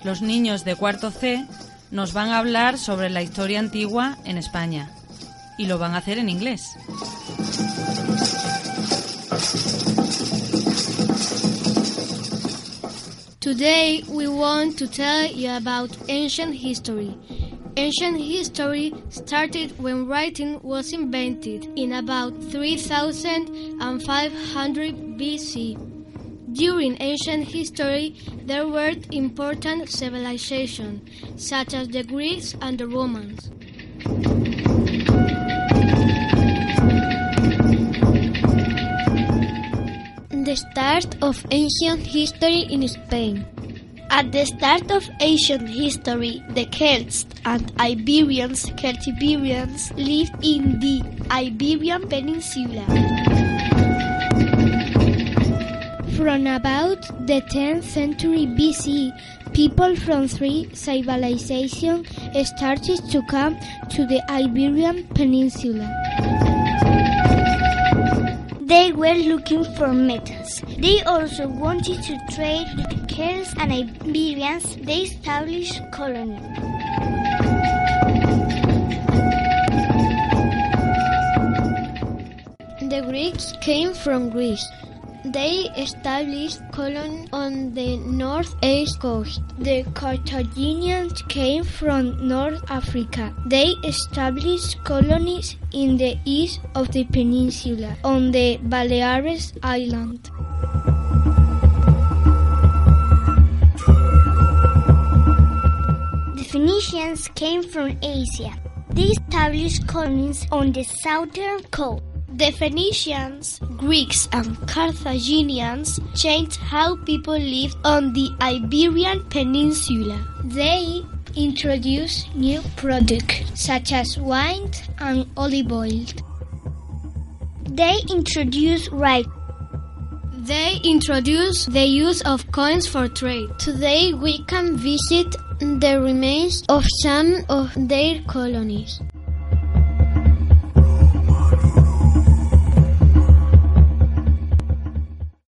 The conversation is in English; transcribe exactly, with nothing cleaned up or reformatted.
Los niños de cuarto C nos van a hablar sobre la historia antigua en España y lo van a hacer en inglés. Today we want to tell you about ancient history. Ancient history started when writing was invented in about three thousand five hundred B C. During ancient history, there were important civilizations, such as the Greeks and the Romans. The start of ancient history in Spain. At the start of ancient history, the Celts and Iberians, Celtiberians, lived in the Iberian Peninsula. From about the tenth century B C, people from three civilizations started to come to the Iberian Peninsula. They were looking for metals. They also wanted to trade with the Celts and Iberians. They established colonies. The Greeks came from Greece. They established colonies on the northeast coast. The Carthaginians came from North Africa. They established colonies in the east of the peninsula, on the Baleares Island. The Phoenicians came from Asia. They established colonies on the southern coast. The Phoenicians, Greeks, and Carthaginians changed how people lived on the Iberian Peninsula. They introduced new products such as wine and olive oil. They introduced rice. They introduced the use of coins for trade. Today we can visit the remains of some of their colonies.